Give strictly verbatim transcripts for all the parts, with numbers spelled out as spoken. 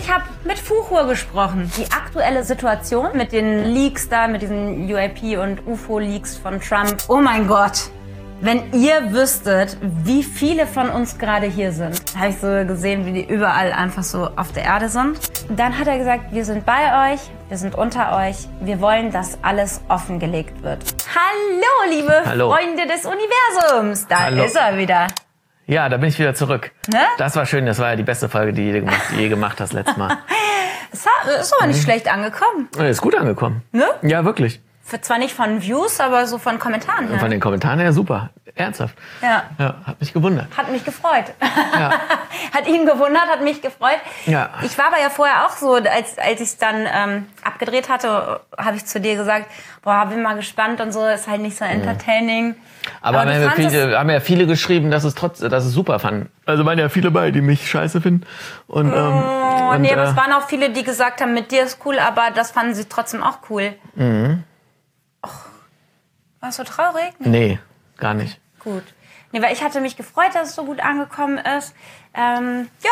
ich habe mit Fuchur gesprochen. Die aktuelle Situation mit den Leaks da, mit diesen U A P und U F O-Leaks von Trump. Oh mein Gott, wenn ihr wüsstet, wie viele von uns gerade hier sind. Habe ich so gesehen, wie die überall einfach so auf der Erde sind. Dann hat er gesagt, wir sind bei euch, wir sind unter euch. Wir wollen, dass alles offengelegt wird. Hallo, liebe Hallo. Freunde des Universums. Da Hallo. ist er wieder. Ja, da bin ich wieder zurück. Ne? Das war schön, das war ja die beste Folge, die du gemacht, die je gemacht hast letztes Mal. Das ist aber nicht schlecht angekommen. Ist gut angekommen. Ne? Ja, wirklich. Für zwar nicht von Views, aber so von Kommentaren her. Von den Kommentaren her super. Ernsthaft. Ja. Ja, hat mich gewundert. Hat mich gefreut. Ja. Hat ihn gewundert, hat mich gefreut. Ja. Ich war aber ja vorher auch so, als, als ich es dann ähm, abgedreht hatte, habe ich zu dir gesagt, boah, bin mal gespannt und so, ist halt nicht so entertaining. Aber, aber haben, du ja fandest viele, haben ja viele geschrieben, dass es trotz, dass es super fanden. Also waren ja viele bei, die mich scheiße finden. Und, ähm, Oh, und, nee, aber äh, es waren auch viele, die gesagt haben, mit dir ist cool, aber das fanden sie trotzdem auch cool. Mhm. Och, warst du traurig? Nee, gar nicht. Gut. Nee, weil ich hatte mich gefreut, dass es so gut angekommen ist. Ähm, ja,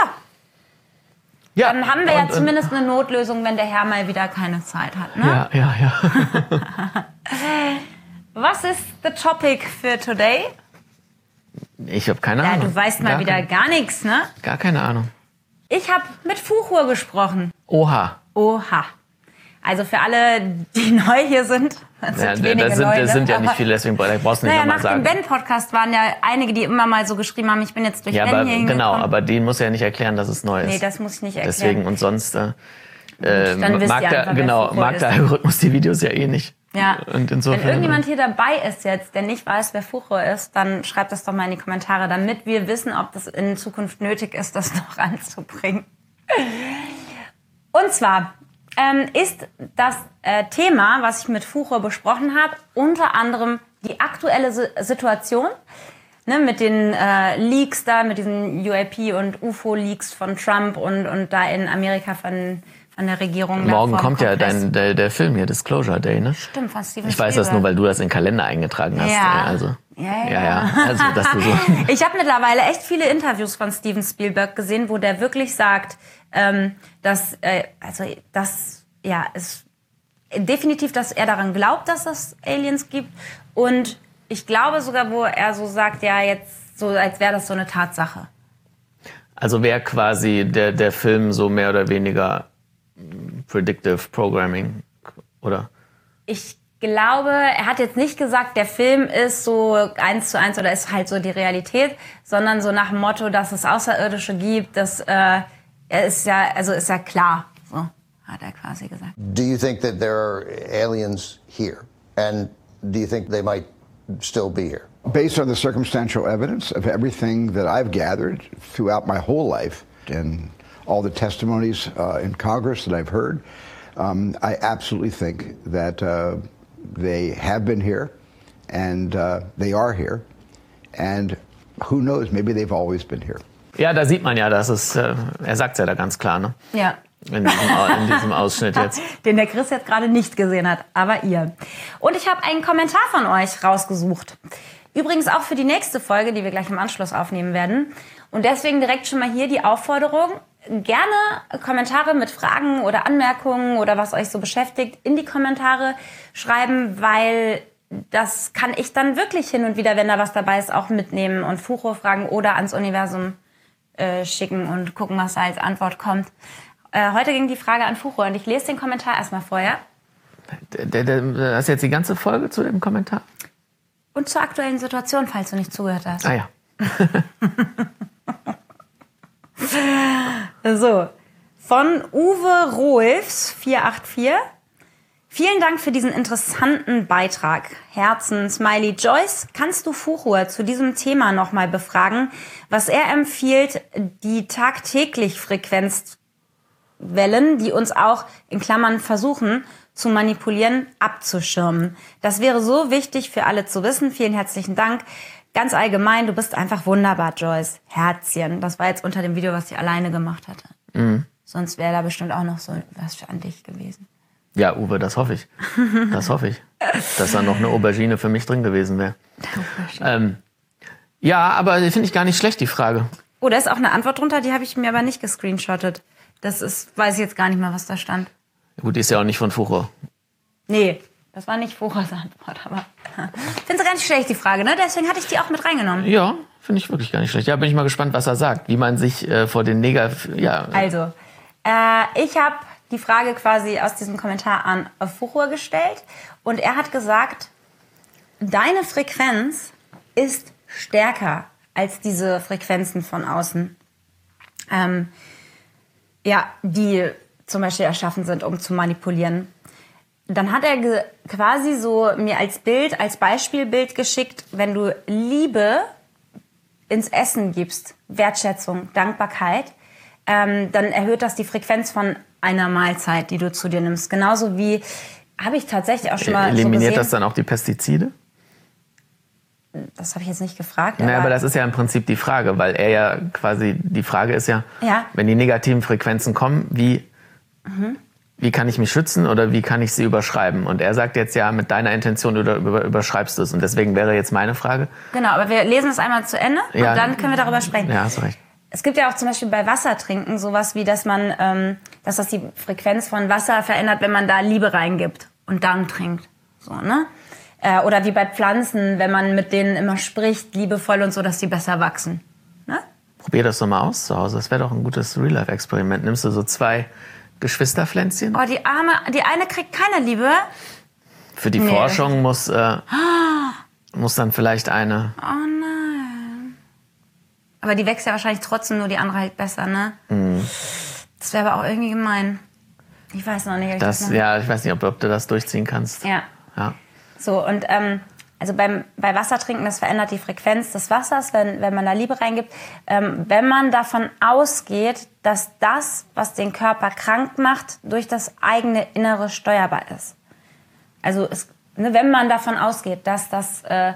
Ja, dann haben wir ja und, und, zumindest eine Notlösung, wenn der Herr mal wieder keine Zeit hat. Ne? Ja, ja, ja. Was ist the topic für today? Ich habe keine Ja, Ahnung. du weißt mal gar wieder kein, gar nichts, ne? Gar keine Ahnung. Ich habe mit Fuchur gesprochen. Oha. Oha. Also für alle, die neu hier sind, das Ja, sind wenige das sind, neu, das ne? sind ja nicht Aber- viele, deswegen brauchst du nicht Naja, nochmal nach sagen. dem Ben-Podcast waren ja einige, die immer mal so geschrieben haben, ich bin jetzt durch Ja, Ben aber hier genau, hingekommen. aber die muss ja nicht erklären, dass es neu ist. Nee, das muss ich nicht erklären. Deswegen und sonst äh, äh, dann wisst mag, ihr der, einfach, wer genau, Fuchur mag ist. der Algorithmus die Videos ja eh nicht. Ja. Und insofern, Wenn irgendjemand hier dabei ist jetzt, der nicht weiß, wer Fuchur ist, dann schreibt das doch mal in die Kommentare, damit wir wissen, ob das in Zukunft nötig ist, das noch anzubringen. Und zwar ähm, ist das äh, Thema, was ich mit Fuchur besprochen habe, unter anderem die aktuelle Si- Situation, ne, mit den äh, Leaks da, mit diesen U A P und U F O-Leaks von Trump und, und da in Amerika von, von der Regierung. morgen da vom kommt ja Kongress. dein, der, der Film hier, Disclosure Day, ne? Stimmt, von Steven Ich weiß das Spielberg. nur, weil du das in den Kalender eingetragen hast. Ja. Also, Ja, ja. ja, ja. Also, dass du so. Ich habe mittlerweile echt viele Interviews von Steven Spielberg gesehen, wo der wirklich sagt, ähm, dass, äh, also, dass, ja, es definitiv, dass er daran glaubt, dass es Aliens gibt. Und ich glaube sogar, wo er so sagt, ja, jetzt so, als wäre das so eine Tatsache. Also wäre quasi der, der Film so mehr oder weniger Predictive Programming, oder? Ich glaube, er hat jetzt nicht gesagt, der Film ist so eins zu eins oder ist halt so die Realität, sondern so nach dem Motto, dass es Außerirdische gibt, das äh, ist ja, also ist ja klar, so hat er quasi gesagt. Do you think that there are aliens here? And do you think they might still be here? Based on the circumstantial evidence of everything that I've gathered throughout my whole life and all the testimonies uh, in Congress that I've heard, um, I absolutely think that uh, they have been here and uh, they are here. And who knows, maybe they've always been here. Ja, da sieht man ja, dass es, äh, er sagt es ja da ganz klar, ne? Ja. In diesem, in diesem Ausschnitt jetzt. Den der Chris jetzt gerade nicht gesehen hat, aber ihr. Und ich habe einen Kommentar von euch rausgesucht. Übrigens auch für die nächste Folge, die wir gleich im Anschluss aufnehmen werden. Und deswegen direkt schon mal hier die Aufforderung, gerne Kommentare mit Fragen oder Anmerkungen oder was euch so beschäftigt in die Kommentare schreiben, weil das kann ich dann wirklich hin und wieder, wenn da was dabei ist, auch mitnehmen und Fuchur fragen oder ans Universum äh, schicken und gucken, was da als Antwort kommt. Äh, heute ging die Frage an Fuchur und ich lese den Kommentar erstmal vorher. Der, der, der, hast du jetzt die ganze Folge zu dem Kommentar? Und zur aktuellen Situation, falls du nicht zugehört hast. Ah ja. So, von Uwe Rolfs vier acht vier. Vielen Dank für diesen interessanten Beitrag. Herzen, Smiley. Joyce, kannst du Fuchur zu diesem Thema nochmal befragen, was er empfiehlt, die tagtäglich Frequenzwellen, die uns auch in Klammern versuchen zu manipulieren, abzuschirmen. Das wäre so wichtig für alle zu wissen. Vielen herzlichen Dank. Ganz allgemein, du bist einfach wunderbar, Joyce. Herzchen. Das war jetzt unter dem Video, was sie alleine gemacht hatte. Mhm. Sonst wäre da bestimmt auch noch so was für an dich gewesen. Ja, Uwe, das hoffe ich. Das hoffe ich. Dass da noch eine Aubergine für mich drin gewesen wäre. Ähm, ja, aber finde ich gar nicht schlecht, die Frage. Oh, da ist auch eine Antwort drunter, die habe ich mir aber nicht gescreenshottet. Das ist, weiß ich jetzt gar nicht mehr, was da stand. Gut, die ist ja auch nicht von Fuchur. Nee, das war nicht Fuchurs Antwort, aber ich finde sie gar nicht schlecht, die Frage, ne? Deswegen hatte ich die auch mit reingenommen. Ja, finde ich wirklich gar nicht schlecht. Ja, bin ich mal gespannt, was er sagt, wie man sich äh, vor den Neger... Ja. Also, äh, ich habe die Frage quasi aus diesem Kommentar an Fuchur gestellt und er hat gesagt, deine Frequenz ist stärker als diese Frequenzen von außen, ähm, ja, die zum Beispiel erschaffen sind, um zu manipulieren. Dann hat er ge- quasi so mir als Bild, als Beispielbild geschickt, wenn du Liebe ins Essen gibst, Wertschätzung, Dankbarkeit, ähm, dann erhöht das die Frequenz von einer Mahlzeit, die du zu dir nimmst. Genauso wie, habe ich tatsächlich auch schon mal Eliminiert so gesehen, das dann auch die Pestizide? Das habe ich jetzt nicht gefragt. Naja, aber aber das ist ja im Prinzip die Frage, weil er ja quasi, die Frage ist ja, Ja. wenn die negativen Frequenzen kommen, wie, Mhm. wie kann ich mich schützen oder wie kann ich sie überschreiben? Und er sagt jetzt ja, mit deiner Intention über, über, überschreibst du es. Und deswegen wäre jetzt meine Frage. Genau, aber wir lesen es einmal zu Ende Ja. und dann können wir darüber sprechen. Ja, hast recht. Es gibt ja auch zum Beispiel bei Wassertrinken sowas wie, dass man, ähm, dass das die Frequenz von Wasser verändert, wenn man da Liebe reingibt und dann trinkt. So, ne? Äh, oder wie bei Pflanzen, wenn man mit denen immer spricht, liebevoll und so, dass die besser wachsen. Ne? Probier das doch mal aus zu Hause. Das wäre doch ein gutes Real-Life-Experiment. Nimmst du so zwei Geschwisterpflänzchen? Oh, die arme, die eine kriegt keine Liebe. Für die Nee. Forschung muss, äh, muss dann vielleicht eine... Oh nein. Aber die wächst ja wahrscheinlich trotzdem, nur die andere halt besser, ne? Mhm. Das wäre aber auch irgendwie gemein. Ich weiß noch nicht. ob ich Das, das noch- ja, ich weiß nicht, ob, ob du das durchziehen kannst. Ja. Ja. So, und ähm, also beim, bei Wassertrinken, das verändert die Frequenz des Wassers, wenn, wenn man da Liebe reingibt. Ähm, wenn man davon ausgeht, dass das, was den Körper krank macht, durch das eigene Innere steuerbar ist. Also es, ne, wenn man davon ausgeht, dass das, äh,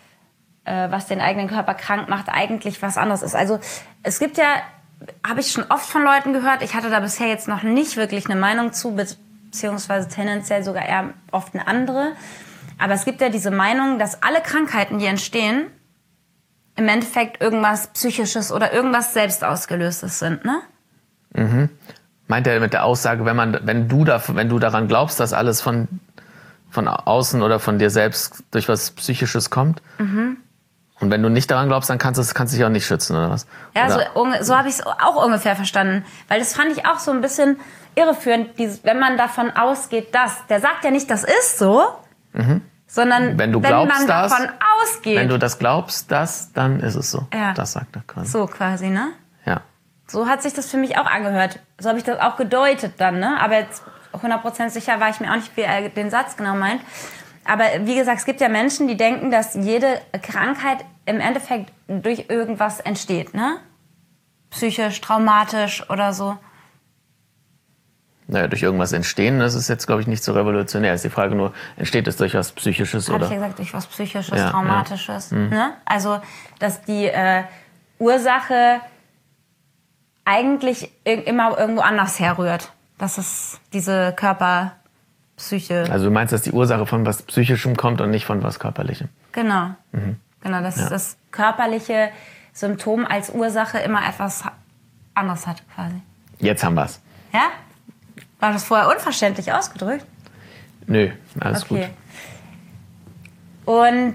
äh, was den eigenen Körper krank macht, eigentlich was anderes ist. Also es gibt ja, habe ich schon oft von Leuten gehört, ich hatte da bisher jetzt noch nicht wirklich eine Meinung zu, beziehungsweise tendenziell sogar eher oft eine andere. Aber es gibt ja diese Meinung, dass alle Krankheiten, die entstehen, im Endeffekt irgendwas Psychisches oder irgendwas Selbstausgelöstes sind, ne? Mhm. Meint er mit der Aussage, wenn man, wenn du da, wenn du daran glaubst, dass alles von, von außen oder von dir selbst durch was Psychisches kommt? Mhm. Und wenn du nicht daran glaubst, dann kannst du, kannst du dich auch nicht schützen, oder was? Ja, oder? so, unge- so habe ich es auch ungefähr verstanden. Weil das fand ich auch so ein bisschen irreführend, dieses, wenn man davon ausgeht, dass, der sagt ja nicht, das ist so, Mhm. sondern Wenn du wenn glaubst, man dass- davon ausgeht. Wenn du das glaubst, das, dann ist es so. Ja. Das sagt er quasi. So quasi, ne? Ja. So hat sich das für mich auch angehört. So habe ich das auch gedeutet dann, ne? Aber jetzt hundert Prozent sicher war ich mir auch nicht, wie er den Satz genau meint. Aber wie gesagt, es gibt ja Menschen, die denken, dass jede Krankheit im Endeffekt durch irgendwas entsteht, ne? Psychisch, traumatisch oder so. Naja, durch irgendwas entstehen, das ist jetzt, glaube ich, nicht so revolutionär. Ist die Frage nur, entsteht es durch was Psychisches Habe oder? ich ja gesagt, durch was Psychisches, Ja, Traumatisches. ja. Mhm. Ne? Also, dass die äh, Ursache eigentlich ir- immer irgendwo anders herrührt. Dass es diese Körperpsyche... Also du meinst, dass die Ursache von was Psychischem kommt und nicht von was Körperlichem? Genau. Mhm. Genau, dass Ja. das körperliche Symptom als Ursache immer etwas ha- anderes hat, quasi. Jetzt haben wir's. Ja? War das vorher unverständlich ausgedrückt? Nö, alles Okay. Und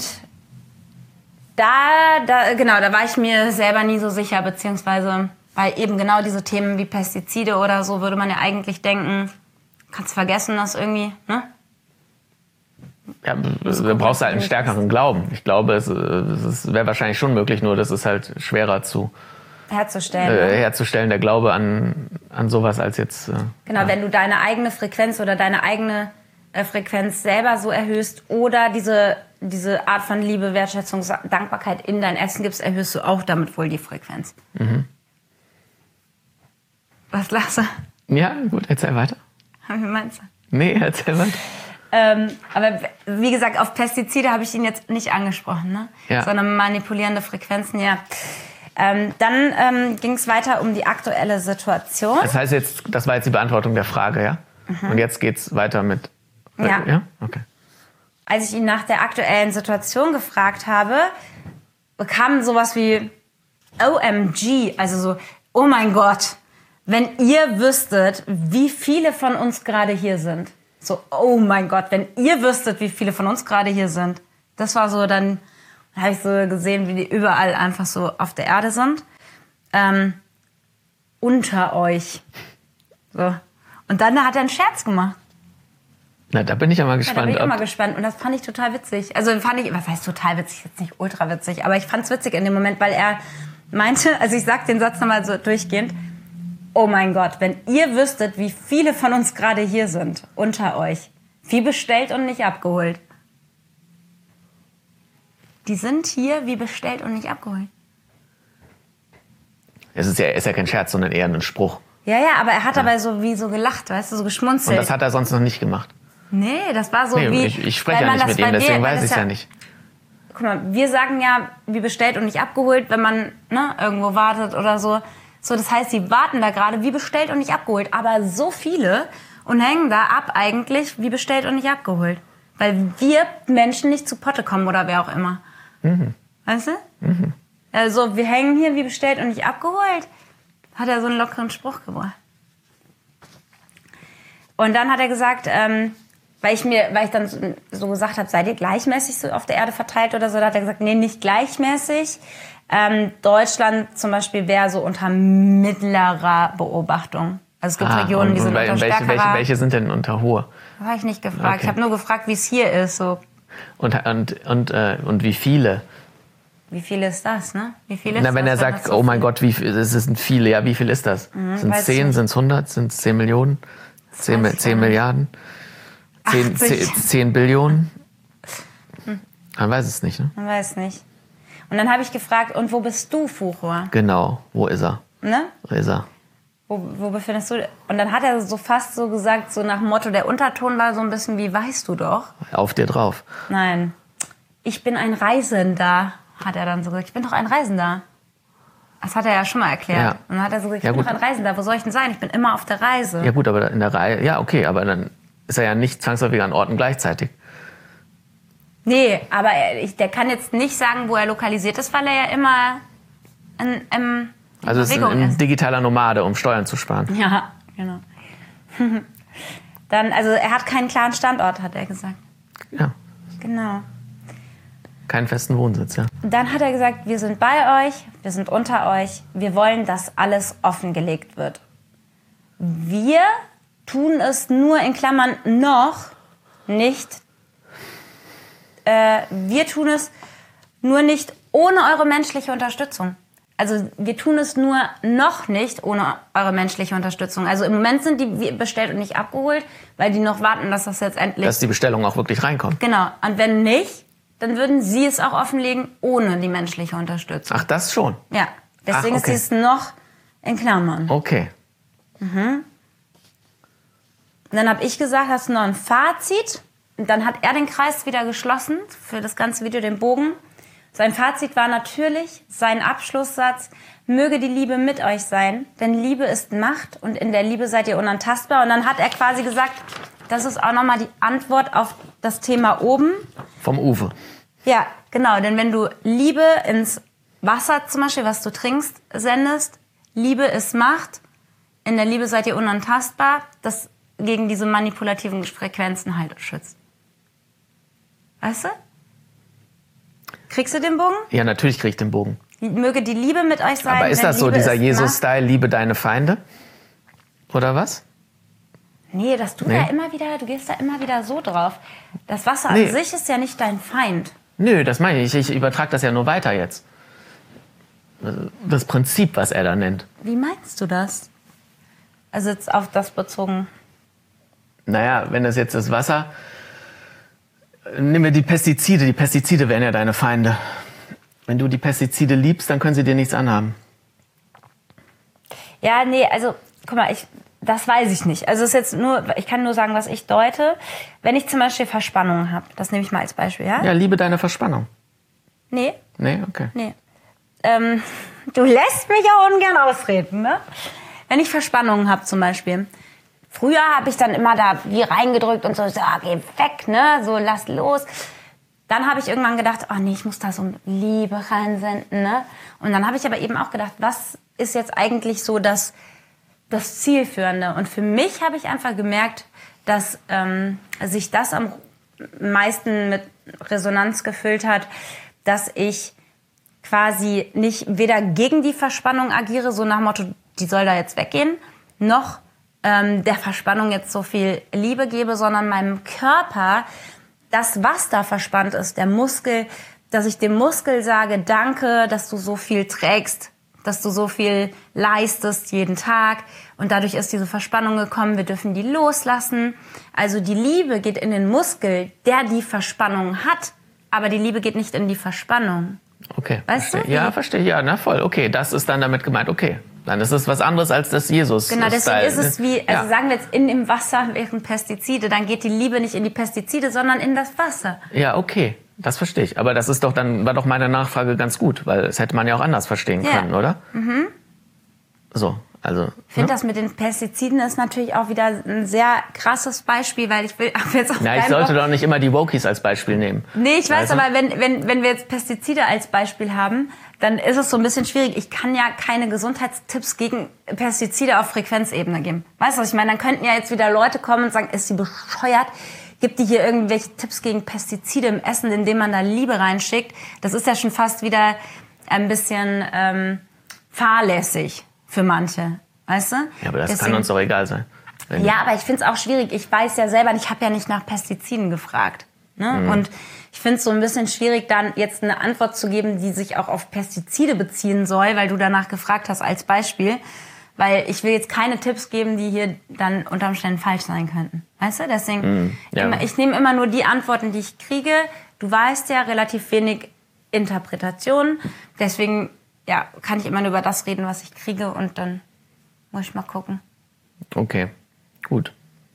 da, da, genau, da war ich mir selber nie so sicher, beziehungsweise, weil eben genau diese Themen wie Pestizide oder so, würde man ja eigentlich denken, kannst vergessen, dass irgendwie, ne? gut. Ja, du brauchst halt einen stärkeren Glauben. Ich glaube, es, es wäre wahrscheinlich schon möglich, nur das ist halt schwerer zu Herzustellen. äh, ne? herzustellen, der Glaube an, an sowas als jetzt... Äh, Genau, ja. wenn du deine eigene Frequenz oder deine eigene äh, Frequenz selber so erhöhst oder diese, diese Art von Liebe, Wertschätzung, Sa- Dankbarkeit in dein Essen gibst, erhöhst du auch damit wohl die Frequenz. Mhm. Was lachst du? Ja, gut, erzähl weiter. Wie meinst du? Nee, erzähl weiter. Ähm, aber wie gesagt, auf Pestizide habe ich ihn jetzt nicht angesprochen, ne? Ja. Sondern manipulierende Frequenzen, ja. Ähm, dann ähm, ging es weiter um die aktuelle Situation. Das heißt jetzt, das war jetzt die Beantwortung der Frage, ja? Mhm. Und jetzt geht's weiter mit... Ja. Ja? Okay. Als ich ihn nach der aktuellen Situation gefragt habe, bekam sowas wie O M G, also so, oh mein Gott, wenn ihr wüsstet, wie viele von uns gerade hier sind. So, oh mein Gott, wenn ihr wüsstet, wie viele von uns gerade hier sind. Das war so, dann habe ich so gesehen, wie die überall einfach so auf der Erde sind. Ähm, unter euch. So. Und dann hat er einen Scherz gemacht. Na, da bin ich ja mal Ja, gespannt. da bin ich auch ob- mal gespannt. Und das fand ich total witzig. Also fand ich, was heißt total witzig? Jetzt nicht ultra witzig, aber ich fand es witzig in dem Moment, weil er meinte, also ich sag den Satz nochmal so durchgehend, oh mein Gott, wenn ihr wüsstet, wie viele von uns gerade hier sind, unter euch, wie bestellt und nicht abgeholt. Die sind hier wie bestellt und nicht abgeholt. Es ist ja, ist ja kein Scherz, sondern eher ein Spruch. Ja, ja, aber er hat dabei so wie so gelacht, weißt du, so geschmunzelt. Und das hat er sonst noch nicht gemacht. Nee, das war so Nee, wie... ich, ich spreche weil ja man nicht das mit ihm, bei deswegen mir- weil weiß das ich es ja nicht. Guck mal, wir sagen ja, wie bestellt und nicht abgeholt, wenn man ne, irgendwo wartet oder so. So, das heißt, sie warten da gerade wie bestellt und nicht abgeholt. Aber so viele und hängen da ab eigentlich wie bestellt und nicht abgeholt. Weil wir Menschen nicht zu Potte kommen oder wer auch immer. Mhm. Weißt du? Mhm. Also, wir hängen hier wie bestellt und nicht abgeholt. Hat er so einen lockeren Spruch gebracht. Und dann hat er gesagt, ähm, weil ich mir, weil ich dann so, so gesagt habe, seid ihr gleichmäßig so auf der Erde verteilt oder so, da hat er gesagt, nee, nicht gleichmäßig. Ähm, Deutschland zum Beispiel wäre so unter mittlerer Beobachtung. Also es gibt Ah, Regionen, und, die sind und unter welche, stärkerer. welche, welche sind denn unter hohe? Das habe ich nicht gefragt. Okay. Ich habe nur gefragt, wie es hier ist. So, Und, und, und, äh, und wie viele? wie viel ist das, ne? Wie viel ist Na, wenn das, er sagt, das so oh mein viel- Gott, wie viel, es sind viele, ja, wie viel ist das? sind weiß es ich zehn, nicht. sind es hundert, sind es zehn Millionen? zehn, weiß ich zehn gar nicht. Milliarden? zehn, achtzig. zehn, zehn Billionen? Man weiß es nicht, ne? Man weiß nicht. Und dann habe ich gefragt, und wo bist du, Fuchur? Genau, wo ist er? Ne? Wo ist er? Wo, wo befindest du dich? Und dann hat er so fast so gesagt, so nach dem Motto, der Unterton war so ein bisschen wie, weißt du doch? Auf dir drauf. Nein, ich bin ein Reisender, hat er dann so gesagt. Ich bin doch ein Reisender. Das hat er ja schon mal erklärt. Ja. Und dann hat er so gesagt, ich Ja, bin gut. doch ein Reisender. Wo soll ich denn sein? Ich bin immer auf der Reise. Ja gut, aber in der Reihe, ja okay, aber dann ist er ja nicht zwangsläufig an Orten gleichzeitig. Nee, aber er, ich, der kann jetzt nicht sagen, wo er lokalisiert ist, weil er ja immer in, in, in Also es ist ein, Bewegung ein ist. digitaler Nomade, um Steuern zu sparen. Ja, genau. Dann, also er hat keinen klaren Standort, hat er gesagt. Ja, Genau. keinen festen Wohnsitz, ja. Dann hat er gesagt, wir sind bei euch, wir sind unter euch, wir wollen, dass alles offengelegt wird. Wir tun es nur in Klammern noch nicht, äh, wir tun es nur nicht ohne eure menschliche Unterstützung. Also wir tun es nur noch nicht ohne eure menschliche Unterstützung. Also im Moment sind die bestellt und nicht abgeholt, weil die noch warten, dass das jetzt endlich... Dass die Bestellung auch wirklich reinkommt. Genau. Und wenn nicht, dann würden sie es auch offenlegen ohne die menschliche Unterstützung. Ach, das schon. Ja, deswegen Ach, okay. ist dies noch in Klammern. Okay. Und dann habe ich gesagt, hast du noch ein Fazit? Und dann hat er den Kreis wieder geschlossen für das ganze Video, den Bogen. Sein Fazit war natürlich sein Abschlusssatz, möge die Liebe mit euch sein, denn Liebe ist Macht und in der Liebe seid ihr unantastbar. Und dann hat er quasi gesagt, das ist auch nochmal die Antwort auf das Thema oben. Vom Uwe. Ja, genau, denn wenn du Liebe ins Wasser zum Beispiel, was du trinkst, sendest, Liebe ist Macht, in der Liebe seid ihr unantastbar, das gegen diese manipulativen Frequenzen halt schützt. Weißt du? Kriegst du den Bogen? Ja, natürlich kriege ich den Bogen. Möge die Liebe mit euch sein. Aber ist denn das so, Liebe dieser ist Jesus-Style, liebe deine Feinde? Oder was? Macht? Nee, dass du Nee. da immer wieder, du gehst da immer wieder so drauf. Das Wasser Nee. an sich ist ja nicht dein Feind. Nö, das meine ich. Ich übertrage das ja nur weiter jetzt. Das Prinzip, was er da nennt. Wie meinst du das? Also jetzt auf das bezogen. Naja, wenn das jetzt das Wasser... Nehmen wir die Pestizide. Die Pestizide wären ja deine Feinde. Wenn du die Pestizide liebst, dann können sie dir nichts anhaben. Ja, nee, also, guck mal, ich, das weiß ich nicht. Also es ist jetzt nur, ich kann nur sagen, was ich deute. Wenn ich zum Beispiel Verspannungen habe, das nehme ich mal als Beispiel, ja? Ja, liebe deine Verspannung. Nee, Nee, okay. nee. Ähm, du lässt mich auch ungern ausreden, ne? Wenn ich Verspannungen habe zum Beispiel. Früher habe ich dann immer da wie reingedrückt und so, so ah, geh weg, ne? So, lass los. Dann habe ich irgendwann gedacht, oh nee, ich muss da so Liebe reinsenden, ne? Und dann habe ich aber eben auch gedacht, was ist jetzt eigentlich so das das Zielführende. Und für mich habe ich einfach gemerkt, dass ähm, sich das am meisten mit Resonanz gefüllt hat, dass ich quasi nicht weder gegen die Verspannung agiere, so nach dem Motto, die soll da jetzt weggehen, noch ähm, der Verspannung jetzt so viel Liebe gebe, sondern meinem Körper, das, was da verspannt ist, der Muskel, dass ich dem Muskel sage, danke, dass du so viel trägst, dass du so viel leistest jeden Tag. Und dadurch ist diese Verspannung gekommen, wir dürfen die loslassen. Also die Liebe geht in den Muskel, der die Verspannung hat, aber die Liebe geht nicht in die Verspannung. Okay, weißt verstehe. du? Ja, verstehe, ja, na voll. Okay, das ist dann damit gemeint, okay. Dann ist es was anderes als das Jesus. Genau, deswegen Style. ist es wie, also ja. sagen wir jetzt in dem Wasser wären Pestizide, dann geht die Liebe nicht in die Pestizide, sondern in das Wasser. Ja, okay, das verstehe ich. Aber das ist doch dann, war doch meine Nachfrage ganz gut, weil das hätte man ja auch anders verstehen Ja. können, oder? Mhm. So, also. Ich finde, ne? das mit den Pestiziden ist natürlich auch wieder ein sehr krasses Beispiel, weil ich will hab jetzt auch Na, ich keinen sollte Bock- doch nicht immer die Wokies als Beispiel nehmen. Nee, ich weiß, Weißt du? aber wenn, wenn, wenn wir jetzt Pestizide als Beispiel haben, dann ist es so ein bisschen schwierig. Ich kann ja keine Gesundheitstipps gegen Pestizide auf Frequenzebene geben. Weißt du, was ich meine? Dann könnten ja jetzt wieder Leute kommen und sagen, ist sie bescheuert? Gibt die hier irgendwelche Tipps gegen Pestizide im Essen, indem man da Liebe reinschickt? Das ist ja schon fast wieder ein bisschen ähm, fahrlässig für manche. Weißt du? Ja, aber das Deswegen- kann uns doch egal sein. Wenn- Ja, aber ich finde es auch schwierig. Ich weiß ja selber, ich habe ja nicht nach Pestiziden gefragt. Ne? Mhm. Und ich finde es so ein bisschen schwierig, dann jetzt eine Antwort zu geben, die sich auch auf Pestizide beziehen soll, weil du danach gefragt hast als Beispiel. Weil ich will jetzt keine Tipps geben, die hier dann unter Umständen falsch sein könnten. Weißt du? Deswegen, Mhm, ja. immer, ich nehme immer nur die Antworten, die ich kriege. Du weißt ja, relativ wenig Interpretation. Deswegen ja, kann ich immer nur über das reden, was ich kriege. Und dann muss ich mal gucken. Okay, gut.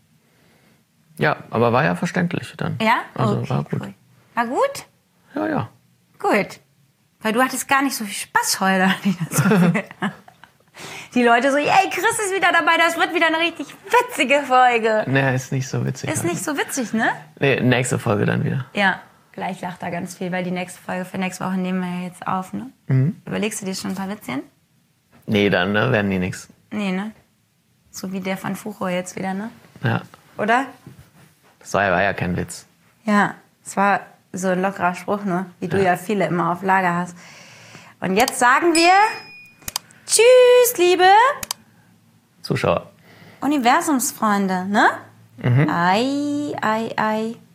Ja, aber war ja verständlich dann. Ja? Also Okay, war gut. cool. War gut? Ja, ja. Gut. Weil du hattest gar nicht so viel Spaß heute. hatte ich das Gefühl. Die Leute so, ey, Chris ist wieder dabei, das wird wieder eine richtig witzige Folge. Nee, ist nicht so witzig. Ist nicht so witzig, ne? Nee, nächste Folge dann wieder. Ja, gleich lacht er ganz viel, weil die nächste Folge für nächste Woche nehmen wir ja jetzt auf, ne? Mhm. Überlegst du dir schon ein paar Witzchen? Nee, dann ne, werden die nix. Nee, ne? So wie der von Fucho jetzt wieder, ne? Ja, Oder? das war ja, war ja kein Witz. Ja, es war so ein lockerer Spruch, ne? Wie du ja viele immer auf Lager hast. Und jetzt sagen wir Tschüss, liebe Zuschauer. Universumsfreunde, ne? Mhm. Ei, ei, ei.